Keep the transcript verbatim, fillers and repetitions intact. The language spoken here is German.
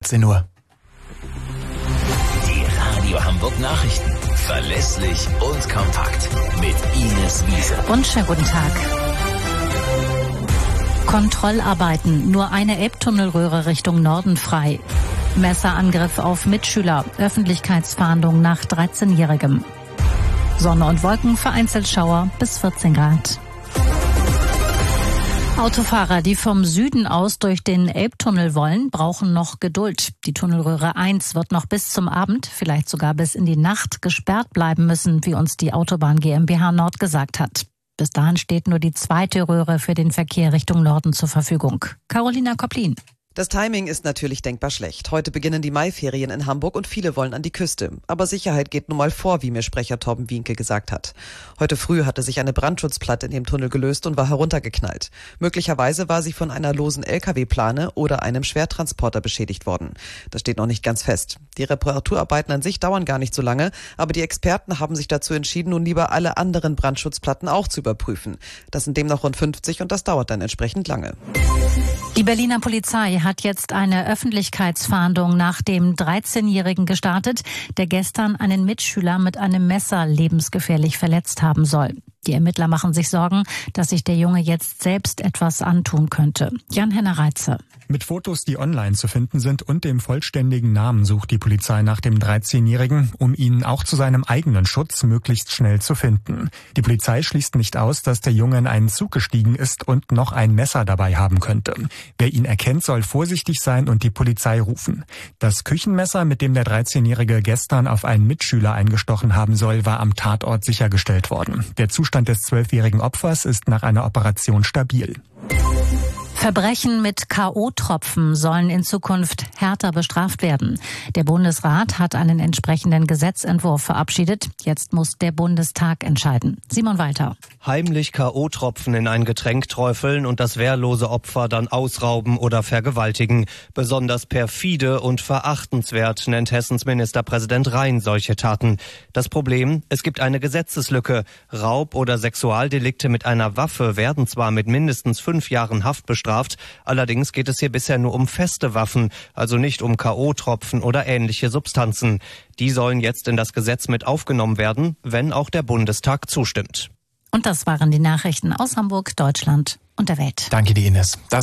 achtzehn Uhr. Die Radio Hamburg Nachrichten. Verlässlich und kompakt. Mit Ines Wiese. Und schönen guten Tag. Kontrollarbeiten. Nur eine Elbtunnelröhre Richtung Norden frei. Messerangriff auf Mitschüler. Öffentlichkeitsfahndung nach dreizehnjährigem. Sonne und Wolken, vereinzelt Schauer bis vierzehn Grad. Autofahrer, die vom Süden aus durch den Elbtunnel wollen, brauchen noch Geduld. Die Tunnelröhre eins wird noch bis zum Abend, vielleicht sogar bis in die Nacht, gesperrt bleiben müssen, wie uns die Autobahn GmbH Nord gesagt hat. Bis dahin steht nur die zweite Röhre für den Verkehr Richtung Norden zur Verfügung. Carolina Koplin. Das Timing ist natürlich denkbar schlecht. Heute beginnen die Maiferien in Hamburg und viele wollen an die Küste. Aber Sicherheit geht nun mal vor, wie mir Sprecher Torben Wienke gesagt hat. Heute früh hatte sich eine Brandschutzplatte in dem Tunnel gelöst und war heruntergeknallt. Möglicherweise war sie von einer losen L K W-Plane oder einem Schwertransporter beschädigt worden. Das steht noch nicht ganz fest. Die Reparaturarbeiten an sich dauern gar nicht so lange, aber die Experten haben sich dazu entschieden, nun lieber alle anderen Brandschutzplatten auch zu überprüfen. Das sind demnach rund fünfzig und das dauert dann entsprechend lange. Die Berliner Polizei hat jetzt eine Öffentlichkeitsfahndung nach dem dreizehnjährigen gestartet, der gestern einen Mitschüler mit einem Messer lebensgefährlich verletzt haben soll. Die Ermittler machen sich Sorgen, dass sich der Junge jetzt selbst etwas antun könnte. Jan-Henner Reitze. Mit Fotos, die online zu finden sind und dem vollständigen Namen sucht die Polizei nach dem dreizehnjährigen, um ihn auch zu seinem eigenen Schutz möglichst schnell zu finden. Die Polizei schließt nicht aus, dass der Junge in einen Zug gestiegen ist und noch ein Messer dabei haben könnte. Wer ihn erkennt, soll vorsichtig sein und die Polizei rufen. Das Küchenmesser, mit dem der dreizehnjährige gestern auf einen Mitschüler eingestochen haben soll, war am Tatort sichergestellt worden. Der Zustand des zwölfjährigen Opfers ist nach einer Operation stabil. Verbrechen mit K O-Tropfen sollen in Zukunft härter bestraft werden. Der Bundesrat hat einen entsprechenden Gesetzentwurf verabschiedet. Jetzt muss der Bundestag entscheiden. Simon Walter. Heimlich K O-Tropfen in ein Getränk träufeln und das wehrlose Opfer dann ausrauben oder vergewaltigen. Besonders perfide und verachtenswert nennt Hessens Ministerpräsident Rhein solche Taten. Das Problem, es gibt eine Gesetzeslücke. Raub- oder Sexualdelikte mit einer Waffe werden zwar mit mindestens fünf Jahren Haft bestraft, allerdings geht es hier bisher nur um feste Waffen, also nicht um K O-Tropfen oder ähnliche Substanzen. Die sollen jetzt in das Gesetz mit aufgenommen werden, wenn auch der Bundestag zustimmt. Und das waren die Nachrichten aus Hamburg, Deutschland und der Welt. Danke dir, Ines. Das